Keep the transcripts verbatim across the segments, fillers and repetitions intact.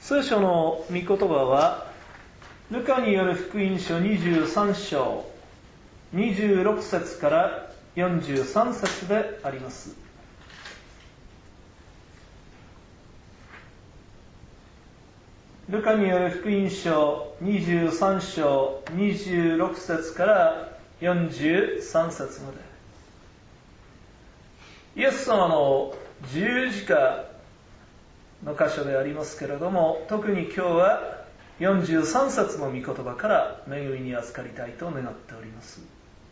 聖書の御言葉はルカによる福音書にじゅうさん章にじゅうろく節からよんじゅうさん節であります。ルカによる福音書にじゅうさん章にじゅうろく節からよんじゅうさん節まで、イエス様の十字架の箇所でありますけれども、特に今日はよんじゅうさん節の御言葉から恵みに預かりたいと願っております。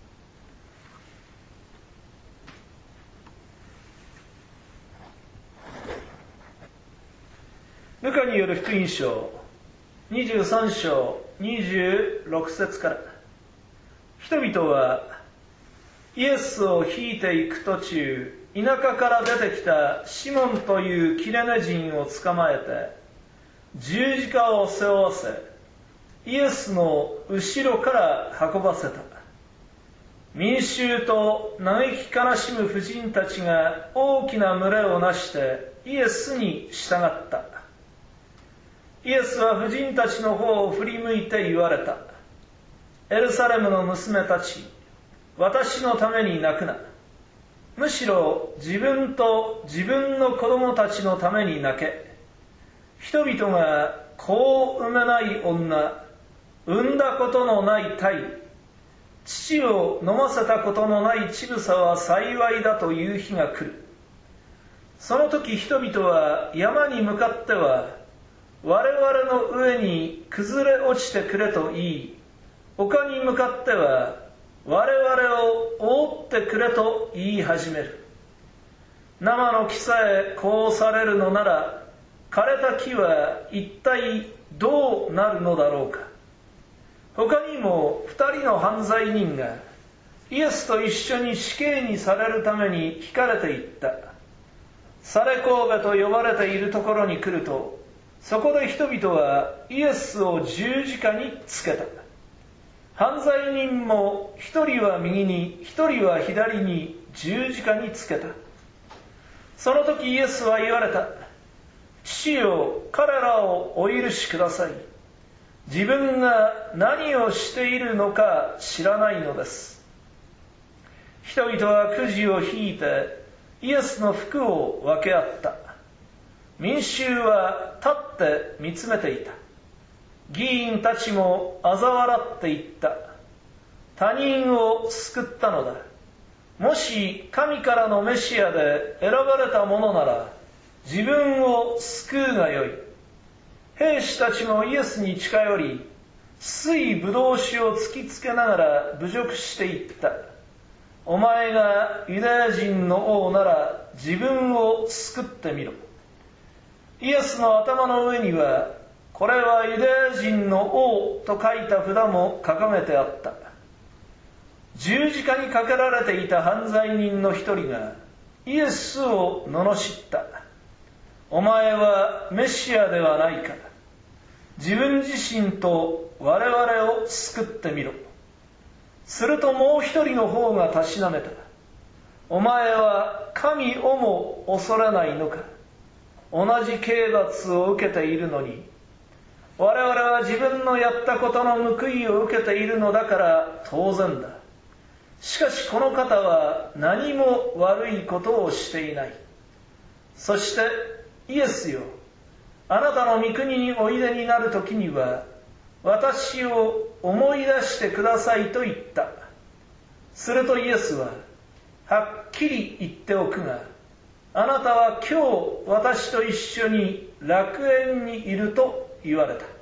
ルカによる福音書にじゅうさん章にじゅうろく節から、人々はイエスを引いていく途中、田舎から出てきたシモンというキレネ人を捕まえて十字架を背負わせ、イエスの後ろから運ばせた。民衆と嘆き悲しむ婦人たちが大きな群れをなしてイエスに従った。イエスは婦人たちの方を振り向いて言われた。エルサレムの娘たち、私のために泣くな。むしろ自分と自分の子供たちのために泣け。人々が子を産めない女、産んだことのない胎、乳を飲ませたことのない乳房は幸いだという日が来る。その時人々は山に向かっては、我々の上に崩れ落ちてくれと言い、丘に向かっては我々を覆ってくれと言い始める。生の木さえこうされるのなら、枯れた木は一体どうなるのだろうか。他にも二人の犯罪人がイエスと一緒に死刑にされるために引かれていった。サレコーベと呼ばれているところに来ると、そこで人々はイエスを十字架につけた。犯罪人も一人は右に一人は左に十字架につけた。その時イエスは言われた。父よ、彼らをお許しください。自分が何をしているのか知らないのです。人々はくじを引いてイエスの服を分け合った。民衆は立って見つめていた。議員たちも嘲笑っていった。他人を救ったのだ。もし神からのメシアで選ばれたものなら、自分を救うがよい。兵士たちもイエスに近寄り、水ぶどう酒を突きつけながら侮辱していった。お前がユダヤ人の王なら自分を救ってみろ。イエスの頭の上には、これはユダヤ人の王と書いた札も掲げてあった。十字架にかけられていた犯罪人の一人がイエスを罵った。お前はメシアではないか。自分自身と我々を救ってみろ。するともう一人の方がたしなめた。お前は神をも恐れないのか。同じ刑罰を受けているのに、我々は自分のやったことの報いを受けているのだから当然だ。しかしこの方は何も悪いことをしていない。そしてイエスよ、あなたの御国においでになるときには、私を思い出してくださいと言った。するとイエスは、はっきり言っておくが、あなたは今日私と一緒に楽園にいると言われた。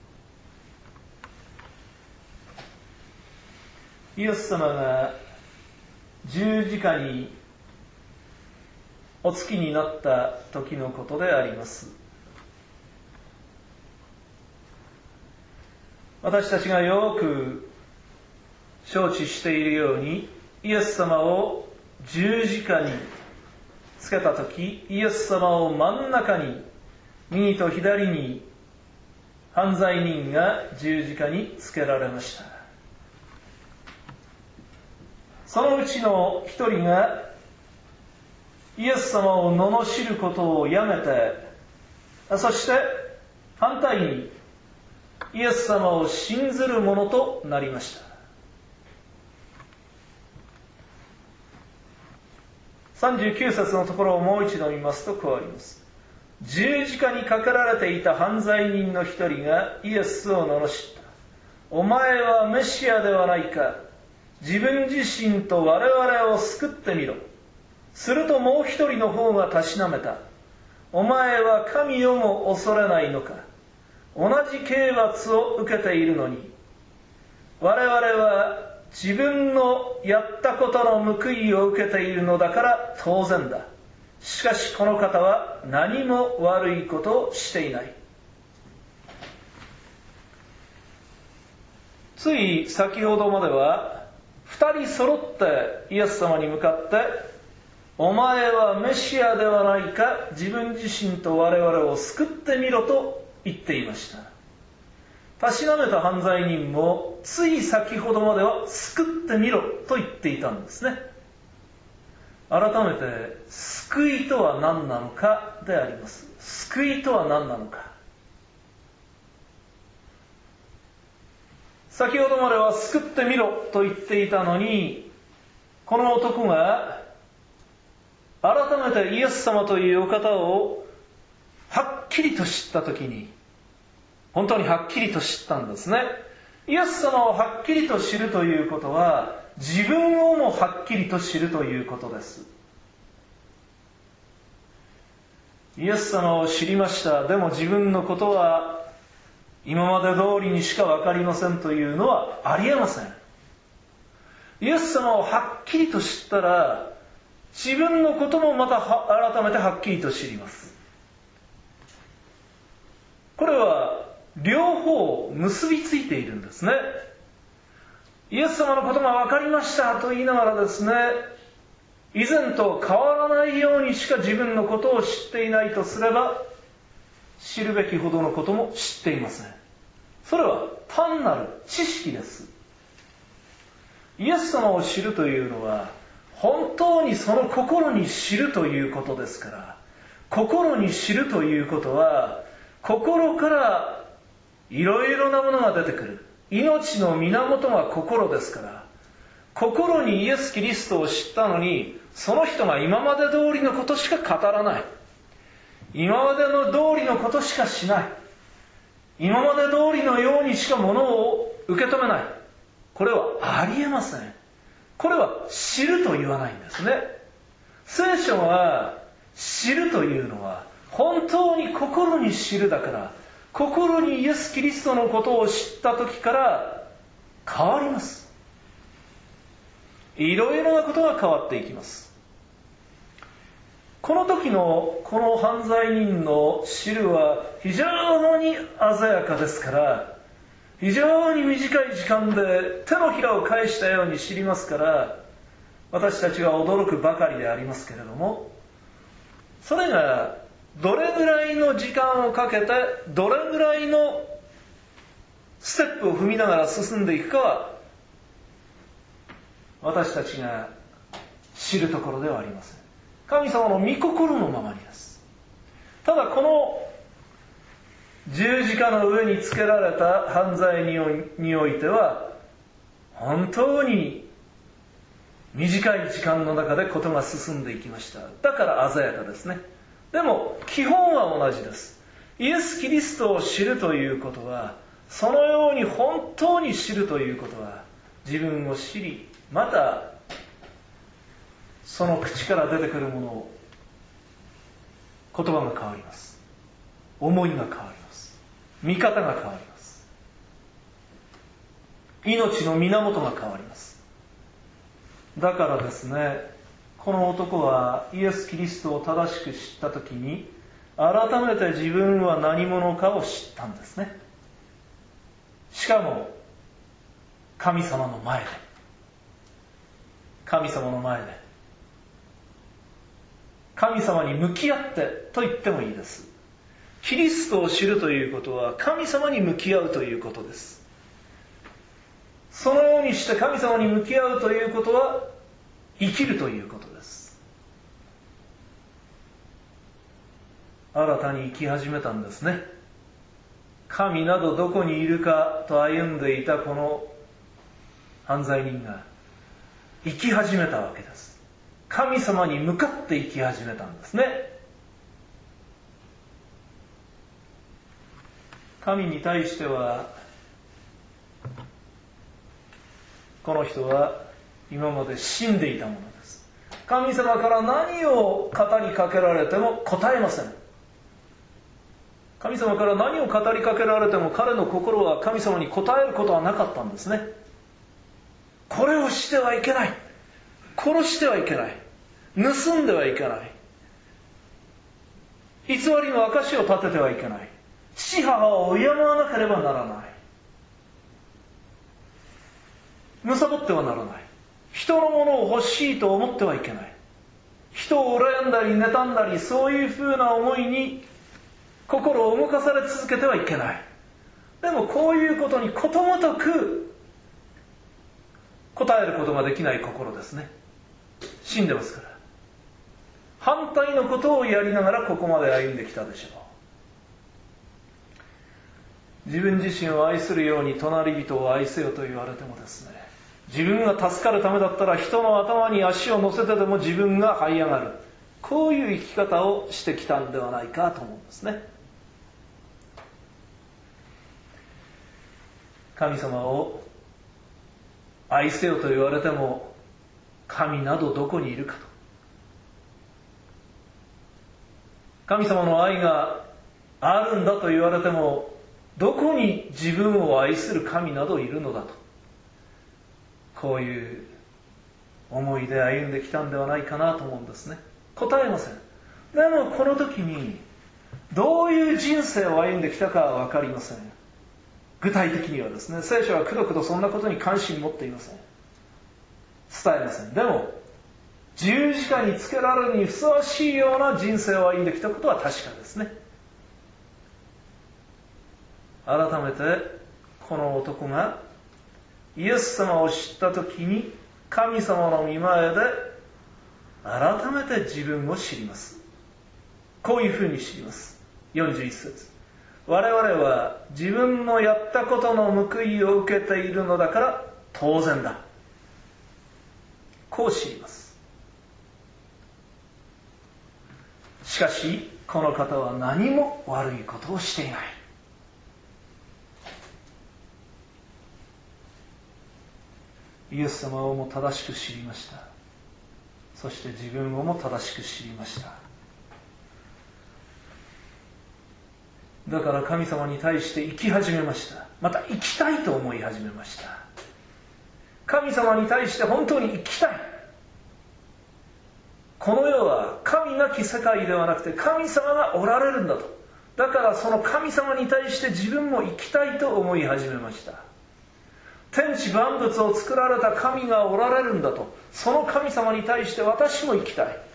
イエス様が十字架におつきになった時のことであります。私たちがよく承知しているように、イエス様を十字架につけたとき、イエス様を真ん中に、右と左に犯罪人が十字架につけられました。そのうちの一人がイエス様を罵ることをやめて、そして反対にイエス様を信ずるものとなりました。さんじゅうきゅう節のところをもう一度見ますとこうあります。十字架にかかられていた犯罪人の一人がイエスを罵った。お前はメシアではないか。自分自身と我々を救ってみろ。するともう一人の方がたしなめた。お前は神をも恐れないのか。同じ刑罰を受けているのに。我々は自分のやったことの報いを受けているのだから当然だ。しかしこの方は何も悪いことをしていない。つい先ほどまでは二人揃ってイエス様に向かってお前はメシアではないか、自分自身と我々を救ってみろと言っていました。たしなめた犯罪人もつい先ほどまでは救ってみろと言っていたんですね。改めて救いとは何なのかであります。救いとは何なのか。先ほどまでは救ってみろと言っていたのに、この男が改めてイエス様というお方をはっきりと知ったときに、本当にはっきりと知ったんですね。イエス様をはっきりと知るということは、自分をもはっきりと知るということです。イエス様を知りました。でも自分のことは今まで通りにしかわかりませんというのはありえません。イエス様をはっきりと知ったら、自分のこともまた改めてはっきりと知ります。これは両方結びついているんですね。イエス様のことが分かりましたと言いながらですね、以前と変わらないようにしか自分のことを知っていないとすれば、知るべきほどのことも知っていません。それは単なる知識です。イエス様を知るというのは、本当にその心に知るということですから、心に知るということは、心からいろいろなものが出てくる。命の源が心ですから、心にイエス・キリストを知ったのに、その人が今まで通りのことしか語らない。今までの通りのことしかしない。今まで通りのようにしかものを受け止めない。これはありえません。これは知ると言わないんですね。聖書は知るというのは本当に心に知るだから、心にイエス・キリストのことを知った時から変わります。いろいろなことが変わっていきます。この時のこの犯罪人の知るは非常に鮮やかですから、非常に短い時間で手のひらを返したように知りますから、私たちは驚くばかりでありますけれども、それがどれぐらいの時間をかけて、どれぐらいのステップを踏みながら進んでいくかは、私たちが知るところではありません。神様の御心のままにです。ただこの十字架の上につけられた犯罪においては、本当に短い時間の中で事が進んでいきました。だから鮮やかですね。でも基本は同じです。イエス・キリストを知るということは、そのように本当に知るということは、自分を知り、またその口から出てくるものを、言葉が変わります。思いが変わります。見方が変わります。命の源が変わります。だからですね、この男はイエス・キリストを正しく知ったときに、改めて自分は何者かを知ったんですね。しかも神様の前で、神様の前で、神様に向き合ってと言ってもいいです。キリストを知るということは神様に向き合うということです。そのようにして神様に向き合うということは生きるということです。新たに生き始めたんですね。 神などどこにいるかと歩んでいたこの犯罪人が生き始めたわけです。神様に向かって生き始めたんですね。神に対してはこの人は今まで死んでいたものです。神様から何を語りかけられても答えません。神様から何を語りかけられても彼の心は神様に答えることはなかったんですね。これをしてはいけない。殺してはいけない。盗んではいけない。偽りの証を立ててはいけない。父母を敬わなければならない。貪ってはならない。人のものを欲しいと思ってはいけない。人を羨んだり妬んだり、そういうふうな思いに心を動かされ続けてはいけない。でもこういうことにことごとく答えることができない心ですね。死んでますから。反対のことをやりながらここまで歩んできたでしょう。自分自身を愛するように隣人を愛せよと言われてもですね、自分が助かるためだったら人の頭に足を乗せてでも自分が這い上がる。こういう生き方をしてきたんではないかと思うんですね。神様を愛せよと言われても、神などどこにいるかと。神様の愛があるんだと言われても、どこに自分を愛する神などいるのだと。こういう思いで歩んできたんではないかなと思うんですね。答えません。でもこの時にどういう人生を歩んできたかは分かりません。具体的にはですね、聖書はくどくどそんなことに関心持っていません。伝えません。でも十字架につけられるにふさわしいような人生を歩んできたことは確かですね。改めてこの男がイエス様を知ったときに神様の御前で改めて自分を知ります。こういうふうに知ります。よんじゅういち節。我々は自分のやったことの報いを受けているのだから当然だ。こう知ります。しかしこの方は何も悪いことをしていない。イエス様をも正しく知りました。そして自分をも正しく知りました。だから神様に対して生き始めました。また生きたいと思い始めました。神様に対して本当に生きたい。この世は神なき世界ではなくて神様がおられるんだと。だからその神様に対して自分も生きたいと思い始めました。天地万物を作られた神がおられるんだと。その神様に対して私も生きたい。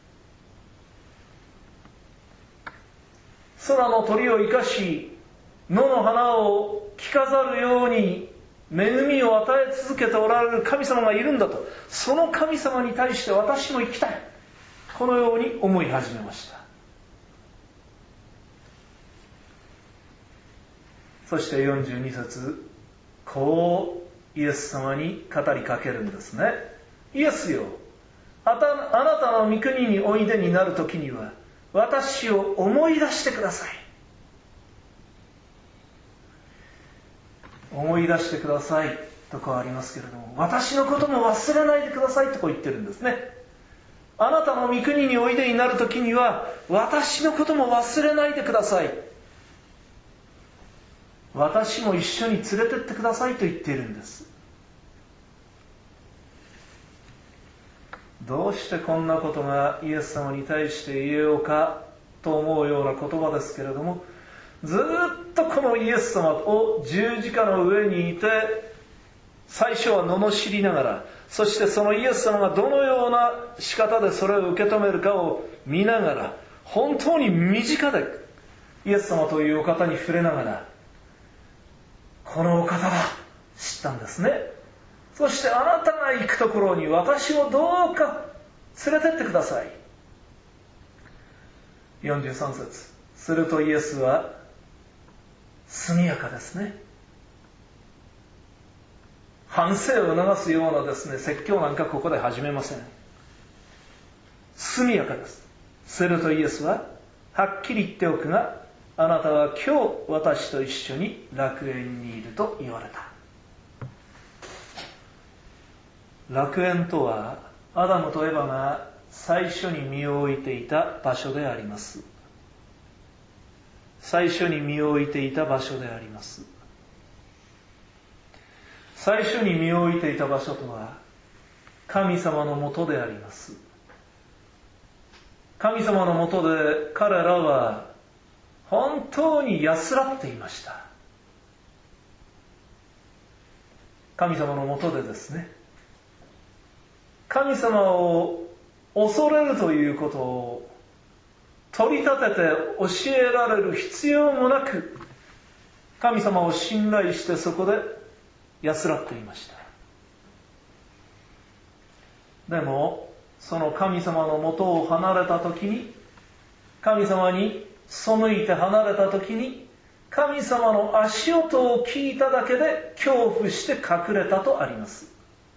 空の鳥を生かし、野の花を着飾るように恵みを与え続けておられる神様がいるんだと。その神様に対して私も生きたい。このように思い始めました。そしてよんじゅうに節、こうイエス様に語りかけるんですね。イエスよ、あた、あなたの御国においでになるときには私を思い出してください。思い出してくださいとこうありますけれども、私のことも忘れないでくださいとこう言ってるんですね。あなたの御国においでになるときには私のことも忘れないでください。私も一緒に連れてってくださいと言っているんです。どうしてこんなことがイエス様に対して言えようかと思うような言葉ですけれども、ずっとこのイエス様を十字架の上にいて、最初は罵りながら、そしてそのイエス様がどのような仕方でそれを受け止めるかを見ながら、本当に身近でイエス様というお方に触れながら、このお方だ知ったんですね。そしてあなたが行くところに私をどうか連れてってください。よんじゅうさん節。するとイエスは速やかですね。反省を促すようなですね、説教なんかここで始めません。速やかです。するとイエスは、はっきり言っておくが、あなたは今日私と一緒に楽園にいると言われた。楽園とは、アダムとエバが最初に身を置いていた場所であります。最初に身を置いていた場所であります。最初に身を置いていた場所とは、神様のもとであります。神様のもとで彼らは本当に安らっていました。神様のもとでですね、神様を恐れるということを取り立てて教えられる必要もなく、神様を信頼してそこで安らっていました。でも、その神様のもとを離れたときに、神様に背いて離れたときに、神様の足音を聞いただけで恐怖して隠れたとあります。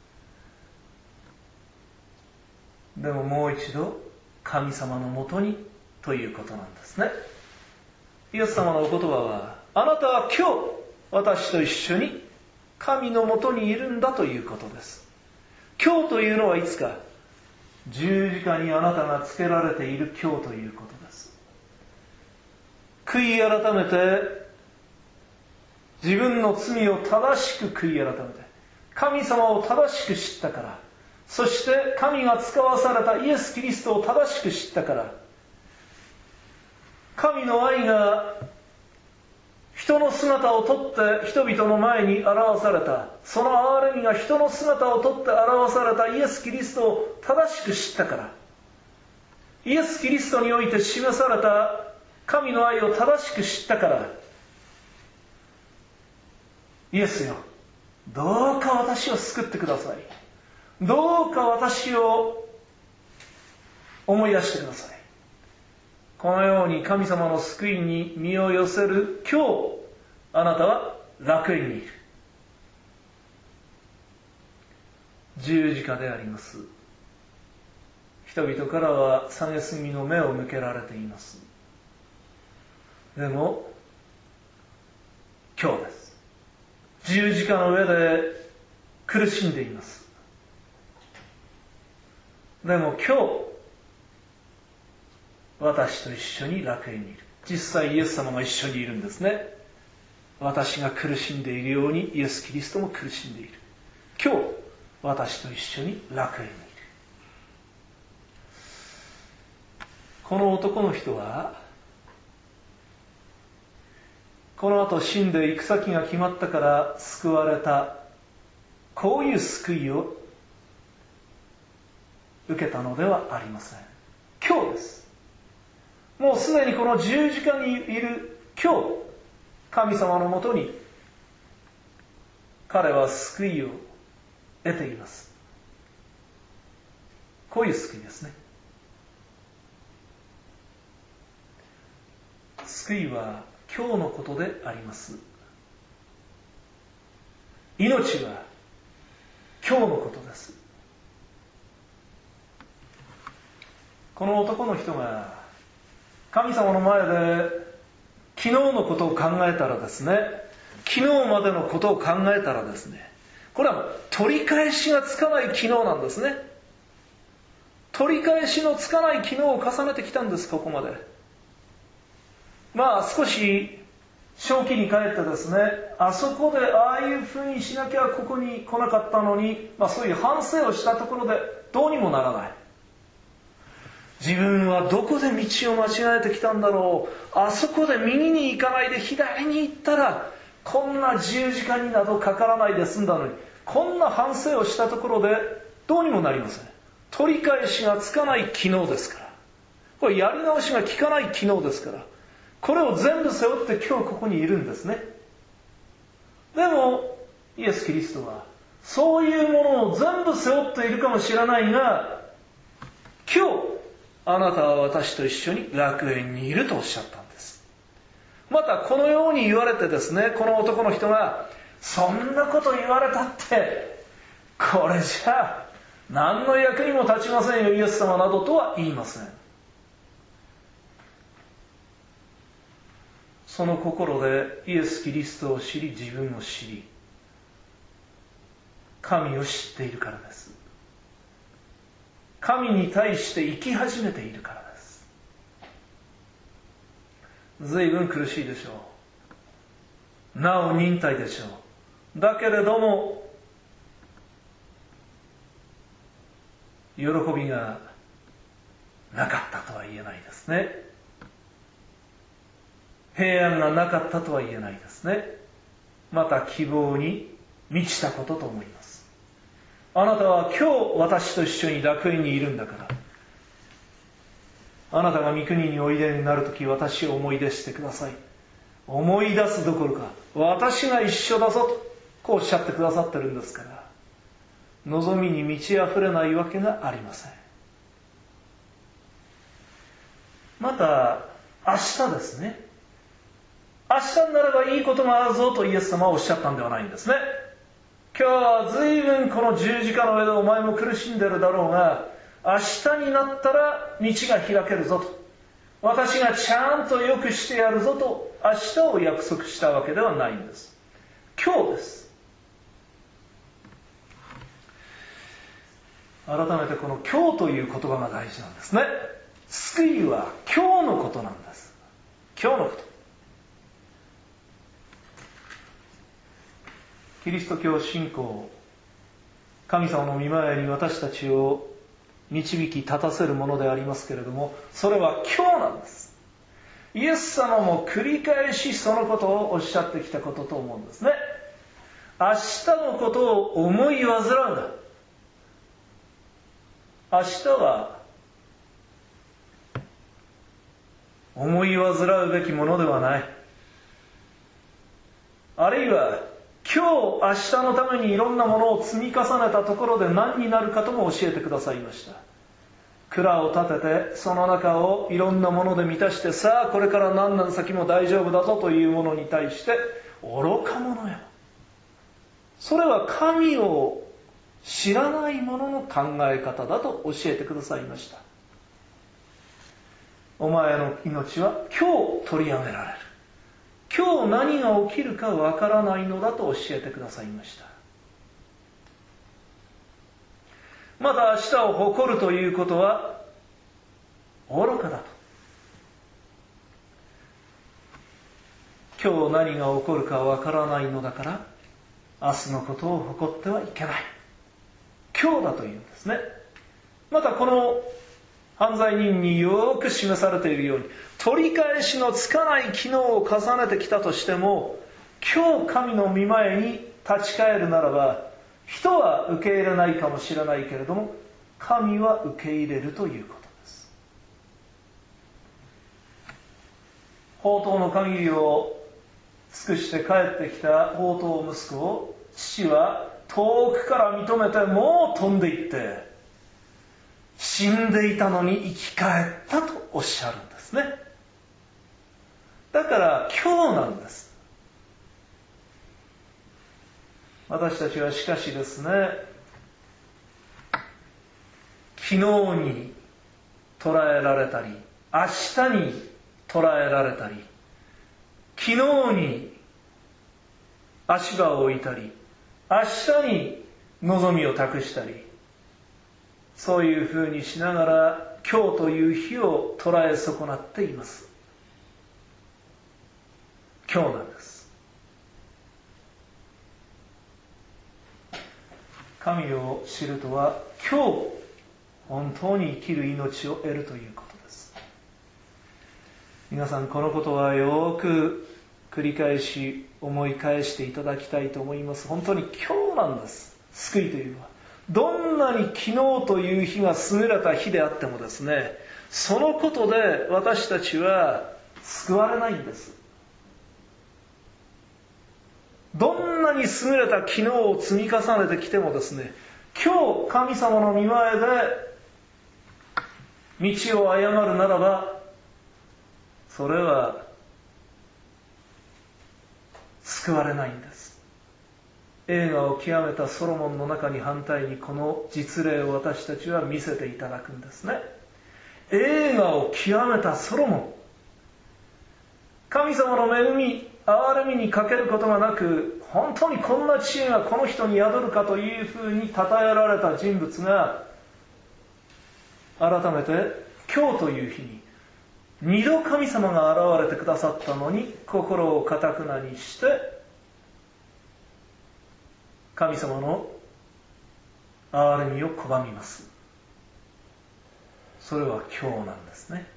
でももう一度、神様のもとにということなんですね。イエス様のお言葉は、あなたは今日私と一緒に神のもとにいるんだということです。今日というのはいつか、十字架にあなたがつけられている今日ということです。悔い改めて、自分の罪を正しく悔い改めて、神様を正しく知ったから、そして神が使わされたイエス・キリストを正しく知ったから、神の愛が人の姿をとって人々の前に表された、その憐れみが人の姿をとって表されたイエス・キリストを正しく知ったから、イエス・キリストにおいて示された神の愛を正しく知ったから、イエスよ、どうか私を救ってください。どうか私を思い出してください。このように神様の救いに身を寄せる今日、あなたは楽園にいる。十字架であります。人々からは蔑みの目を向けられています。でも、今日です。十字架の上で苦しんでいます。でも今日、私と一緒に楽園にいる。実際イエス様が一緒にいるんですね。私が苦しんでいるようにイエス・キリストも苦しんでいる。今日、私と一緒に楽園にいる。この男の人は、この後死んで行く先が決まったから救われた、こういう救いを受けたのではありません。今日です。もうすでにこの十字架にいる今日、神様のもとに彼は救いを得ています。こういう救いですね。救いは今日のことであります。命は今日のことです。この男の人が神様の前で昨日のことを考えたらですね、昨日までのことを考えたらですね、これは取り返しがつかない昨日なんですね。取り返しのつかない昨日を重ねてきたんです、ここまで。まあ少し正気に帰ってですね、あそこでああいうふうにしなきゃここに来なかったのに、まあそういう反省をしたところでどうにもならない。自分はどこで道を間違えてきたんだろう。あそこで右に行かないで左に行ったら、こんな十字架になどかからないで済んだのに、こんな反省をしたところでどうにもなりません。取り返しがつかない昨日ですから。これやり直しが効かない昨日ですから。これを全部背負って今日ここにいるんですね。でも、イエス・キリストは、そういうものを全部背負っているかもしれないが、今日、あなたは私と一緒に楽園にいるとおっしゃったんです。 またこのように言われてですね、この男の人が、そんなこと言われたって、これじゃあ、何の役にも立ちませんよ、イエス様などとは言いません。その心でイエス・キリストを知り、自分を知り、神を知っているからです。神に対して生き始めているからです。随分苦しいでしょう。なお忍耐でしょう。だけれども、喜びがなかったとは言えないですね。平安がなかったとは言えないですね。また希望に満ちたことと思います。あなたは今日私と一緒に楽園にいるんだから、あなたが御国においでになるとき、私を思い出してください。思い出すどころか、私が一緒だぞと、こうおっしゃってくださってるんですから、望みに満ち溢れないわけがありません。また、明日ですね。明日になればいいことがあるぞとイエス様はおっしゃったんではないんですね。今日は随分この十字架の上でお前も苦しんでるだろうが、明日になったら道が開けるぞと。私がちゃんと良くしてやるぞと明日を約束したわけではないんです。今日です。改めてこの今日という言葉が大事なんですね。救いは今日のことなんです。今日のこと。キリスト教信仰、神様の御前に私たちを導き立たせるものでありますけれども、それは今日なんです。イエス様も繰り返しそのことをおっしゃってきたことと思うんですね。明日のことを思い煩うな。明日は思い煩うべきものではない。あるいは今日明日のためにいろんなものを積み重ねたところで何になるかとも教えてくださいました。蔵を建ててその中をいろんなもので満たして、さあこれから何年先も大丈夫だぞというものに対して愚か者よ。それは神を知らない者の考え方だと教えてくださいました。お前の命は今日取り上げられる。今日何が起きるかわからないのだと教えてくださいました。また明日を誇るということは愚かだと。今日何が起こるかわからないのだから、明日のことを誇ってはいけない。今日だというんですね。またこの犯罪人によく示されているように、取り返しのつかない機能を重ねてきたとしても、今日神の御前に立ち返るならば、人は受け入れないかもしれないけれども、神は受け入れるということです。放蕩の限りを尽くして帰ってきた放蕩息子を、父は遠くから認めてもう飛んでいって、死んでいたのに生き返ったとおっしゃるんですね。だから今日なんです。私たちはしかしですね、昨日に捉えられたり、明日に捉えられたり、昨日に足場を置いたり、明日に望みを託したり、そういうふうにしながら今日という日を捉え損なっています。今日なんです。神を知るとは今日本当に生きる命を得るということです。皆さんこのことはよく繰り返し思い返していただきたいと思います。本当に今日なんです。救いというのは。どんなに昨日という日が優れた日であってもですね、そのことで私たちは救われないんです。どんなに優れた昨日を積み重ねてきてもですね、今日神様の御前で道を誤るならば、それは救われないんです。栄華を極めたソロモンの中に反対にこの実例を私たちは見せていただくんですね。栄華を極めたソロモン、神様の恵み、憐れみに欠けることがなく、本当にこんな知恵がこの人に宿るかというふうに称えられた人物が、改めて今日という日に二度神様が現れてくださったのに、心を堅くなにして神様の憐れみを拒みます。それは今日なんですね。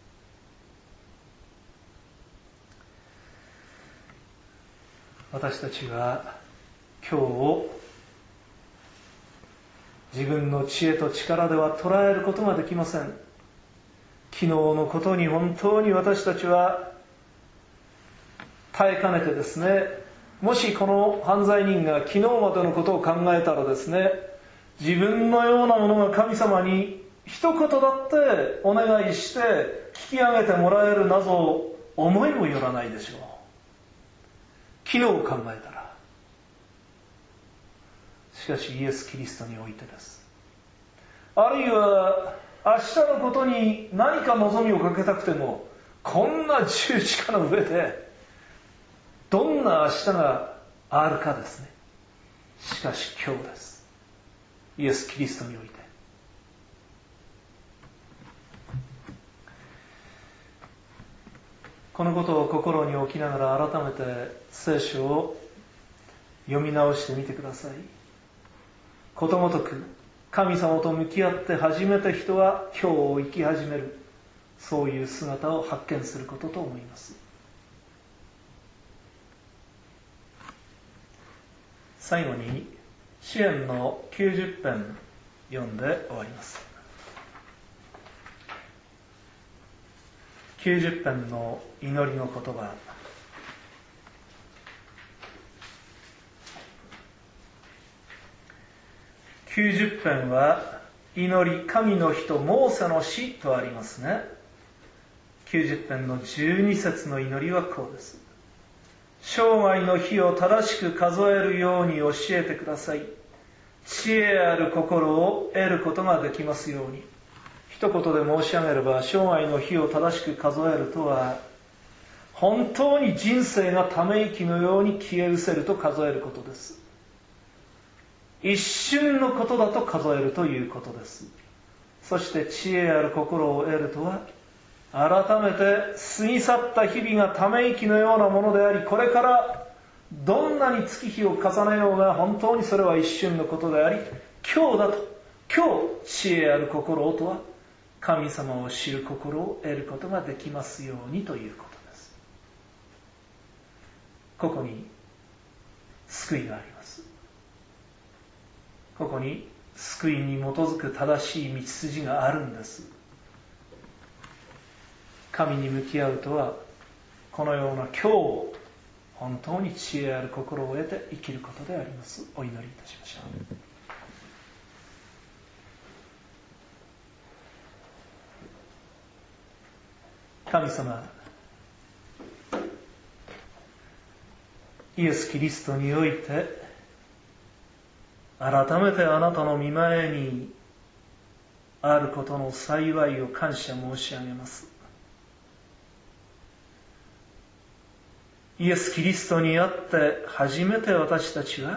私たちは今日を自分の知恵と力では捉えることができません。昨日のことに本当に私たちは耐えかねてですね、もしこの犯罪人が昨日までのことを考えたらですね、自分のようなものが神様に一言だってお願いして引き上げてもらえるなど思いもよらないでしょう。昨日考えたら。しかしイエス・キリストにおいてです。あるいは明日のことに何か望みをかけたくても、こんな十字架の上でどんな明日があるかですね。しかし今日です。イエス・キリストにおいて。このことを心に置きながら改めて聖書を読み直してみてください。ことごとく神様と向き合って初めて人は今日を生き始める、そういう姿を発見することと思います。最後に詩篇のきゅうじゅっ編読んで終わります。きゅうじゅっ編の祈りの言葉、きゅうじゅっ編は祈り神の人モーセの詩とありますね。きゅうじゅっ編のじゅうに節の祈りはこうです。生涯の日を正しく数えるように教えてください。知恵ある心を得ることができますように。一言で申し上げれば、生涯の日を正しく数えるとは、本当に人生がため息のように消え失せると数えることです。一瞬のことだと数えるということです。そして知恵ある心を得るとは、改めて過ぎ去った日々がため息のようなものであり、これからどんなに月日を重ねようが本当にそれは一瞬のことであり、今日だと、今日知恵ある心をとは、神様を知る心を得ることができますようにということです。ここに救いがあります。ここに救いに基づく正しい道筋があるんです。神に向き合うとは、このような今日を本当に知恵ある心を得て生きることであります。お祈りいたしましょう。神様、イエス・キリストにおいて改めてあなたの御前にあることの幸いを感謝申し上げます。イエス・キリストにあって初めて私たちは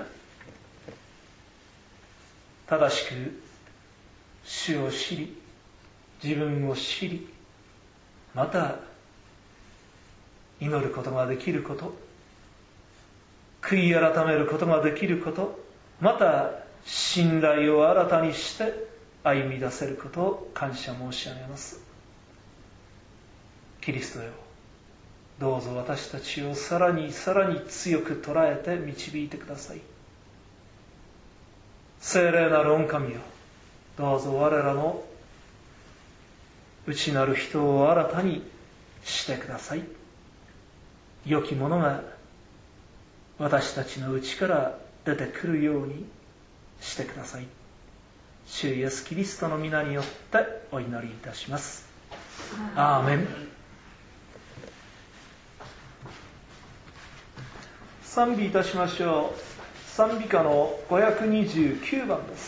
正しく主を知り、自分を知り、また祈ることができること、悔い改めることができること、また信頼を新たにして歩み出せることを感謝申し上げます。キリストよ、どうぞ私たちをさらにさらに強く捉えて導いてください。聖霊なる御神よ、どうぞ我らの内なる人を新たにしてください。良きものが私たちの内から出てくるようにしてください。主イエス・キリストの皆によってお祈りいたします。アーメン。 賛美いたしましょう。賛美歌のごひゃくにじゅうきゅうばんです。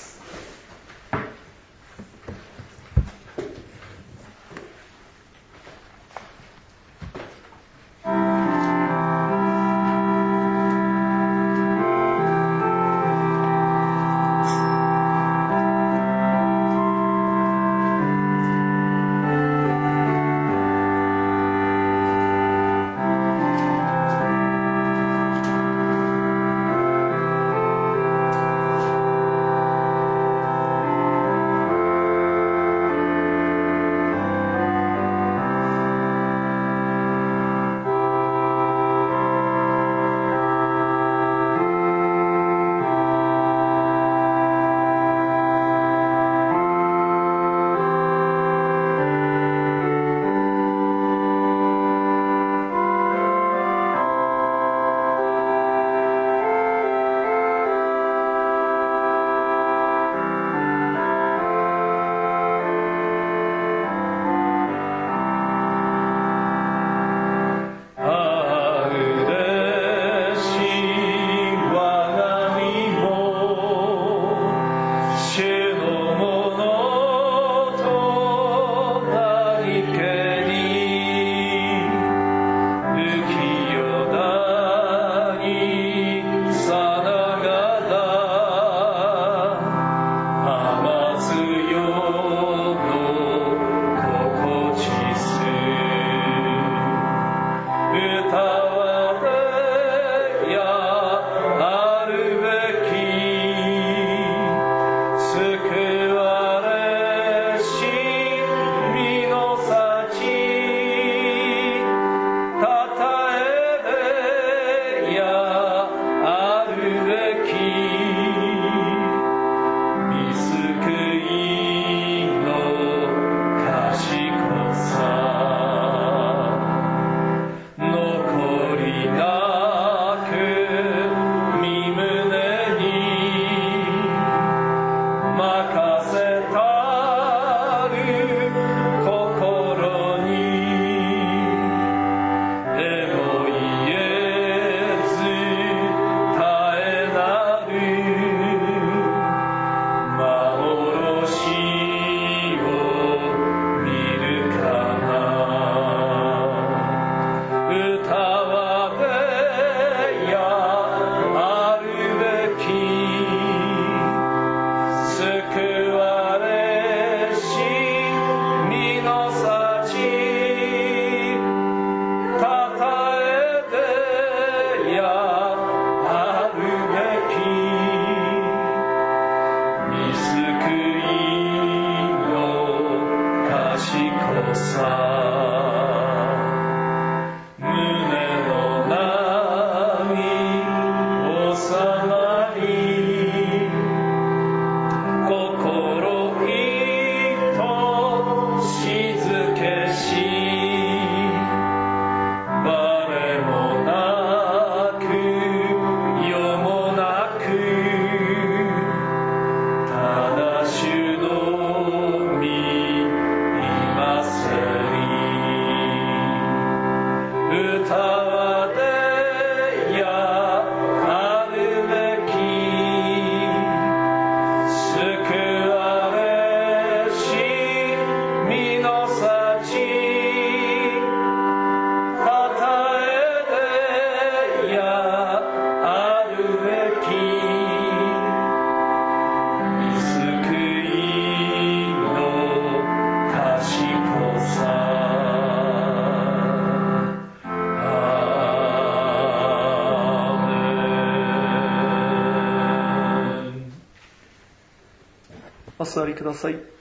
お座りください。